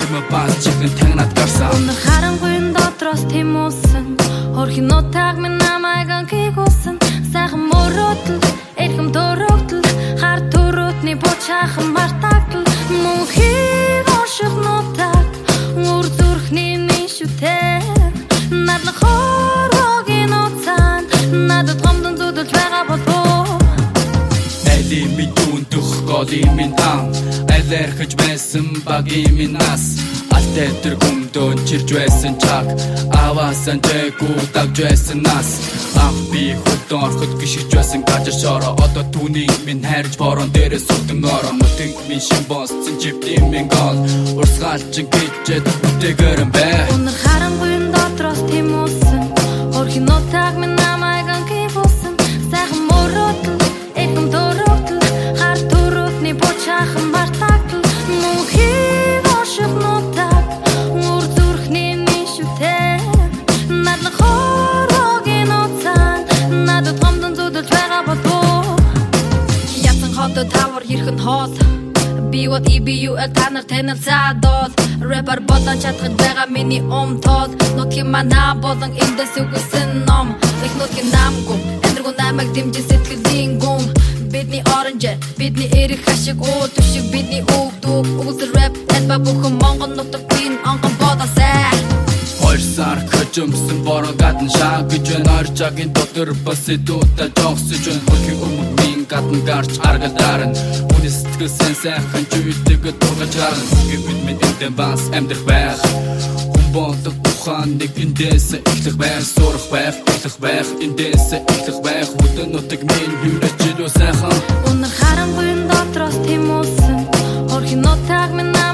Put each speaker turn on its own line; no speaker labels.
чимээ бааз чихэн тагнаад гарсан.
Өнөр харанхуйн дотроос тэмүүлсэн Хөрхийн нутаг минь намайг анхигуулсан. Сайхан мөрөөдөл, эрхэм төрөгдөл, хар төрөтний бочаахан мартагдал. Мөнхийг ошиг нутаг үр зүрхний мишүтэй. Надад хорвогийн уцаан надад гомдон зүдэлж байгаа болов.
Эли мэдүүн дөх голи минь ам Элэрхэж байсан багийн минь нас Алтай тэр гүмдөн чирж байсан чаг Аваасан жэгүү дагж байсан нас Ах би хөдөн орход гიშгэж байсан гажар шороо Одоо түүнийг минь хайрж борон дээрээ сүтэн ороо Мөтөнг минь шин босцэн живдийн минь гол Урсгалчин гэжэд үтээгэрэн бэ.
Өнөр харанхуйн дотроос тэмүүлсэн Хөрхийн нутаг минь намайг анхигуулсан. Сайхан мөрөөдөл, эрхэм төрөгдөл, хар төрөтний бочаахан мартагдал. Мөнхийг ошиг нутаг үр зүрхний мишүтэй. Надад хорвогийн уцаан надад гомдон зүдэлж байгаа болов. Ясан хотод тавар хэрхэн хоол Би what EBUL танар танилцаадол Рэпер болон чадхад байгаа миний умтол Нутгийн мана болон эндээс үгсэн ном Их нутгийн намгум Энэргүү намайг дэмжин сэтгэлийн гүм Бидний оранжэ, бидний эрэх хашиг уу Түшиг бидний үгдүүг Үгсэл рэп, тэнба бүхэн монгол нутгийн онгон бодасай.
2 сар хөжөмсөн бороо гадна шаа гэж байна. Оржагийн дотор бас идүүтэй жогсож байна. Хөрхийн өмнө минь гадна гарч аргалдарна. Хүний сэтгэл сайхан чүйтэйг дургаж харна. Гэвч бид эндэн бас амьдрах байх. Хүн болдог тухайн нэгэндээс эхлэх байх. Сурах байх, эхлэх байх. Эндээс эхлэх байх. Хөдөн нутаг минь юурэж илүү сайхан.
Өнөр харанхуйн дотроос тэмүүлсэн Хөрхийн нутаг минь